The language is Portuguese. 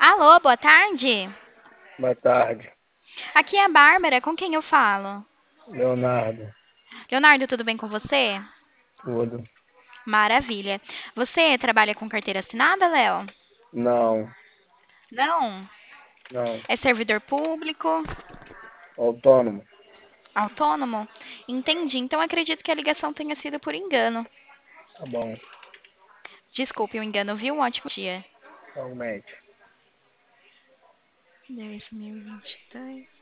Alô, boa tarde. Boa tarde, Aqui é a Bárbara, com quem eu falo? Leonardo. Leonardo, tudo bem com você? Tudo? Maravilha. Você trabalha com carteira assinada, Léo? Não, Não. não. É servidor público? Autônomo. Autônomo? Entendi. Então acredito que a ligação tenha sido por engano. Tá bom, Desculpe o engano, viu? Um ótimo dia. realmente. 2022.